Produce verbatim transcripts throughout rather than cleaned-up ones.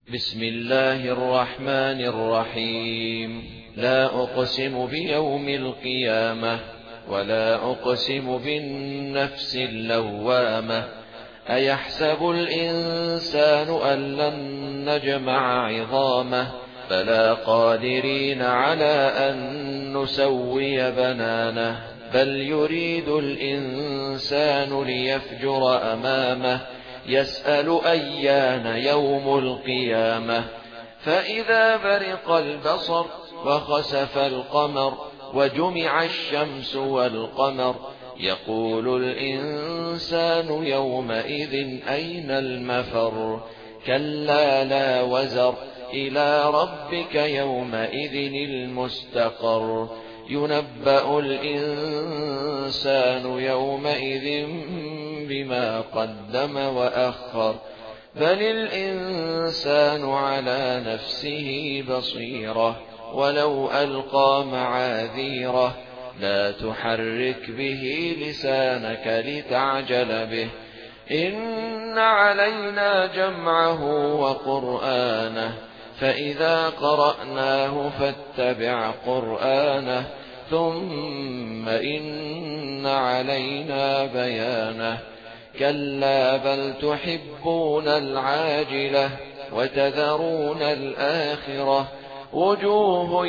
بسم الله الرحمن الرحيم. لا أقسم بيوم القيامة ولا أقسم بالنفس اللوامة. أيحسب الإنسان أن لن نجمع عظامه بلى قادرين على أن نسوي بنانه بل يريد الإنسان ليفجر أمامه يسأل أيان يوم القيامة. فإذا برق البصر وخسف القمر وجمع الشمس والقمر يقول الإنسان يومئذ أين المفر. كلا لا وزر إلى ربك يومئذ المستقر. ينبأ الإنسان يومئذ بما قدم وأخر بل الإنسان على نفسه بصيرة ولو ألقى معاذيره. لا تحرك به لسانك لتعجل به إن علينا جمعه وقرآنه فإذا قرأناه فاتبع قرآنه ثم إن علينا بيانه. كلا بل تحبون العاجلة وتذرون الآخرة وجوه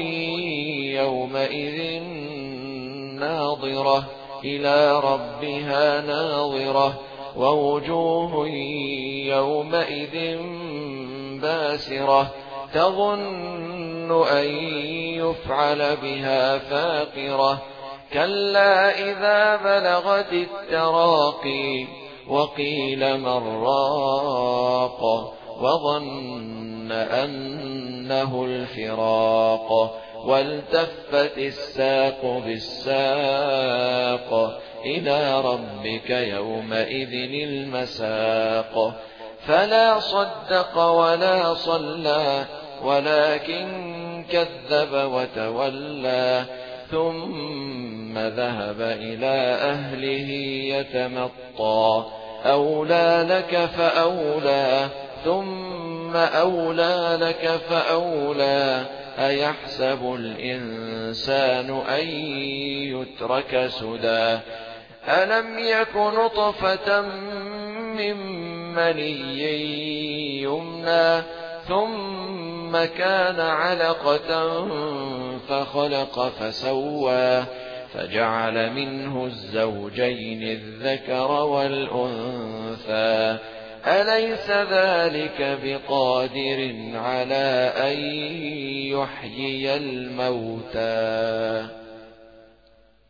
يومئذ ناظرة إلى ربها ناظرة ووجوه يومئذ باسرة تظن أن يفعل بها فاقرة. كلا إذا بلغت التراقي وقيل من راق وظن أنه الفراق والتفت الساق بالساق إلى ربك يومئذ المساق. فلا صدق ولا صلى ولكن كذب وتولى ثم ذهب إلى أهله يتمطى. أولى لك فأولى ثم أولى لك فأولى. أيحسب الإنسان أن يترك سدى. ألم يك نطفة من مني يمنى ثم كان علقة فخلق فسوى فجعل منه الزوجين الذكر والأنثى. أليس ذلك بقادر على أن يحيي الموتى.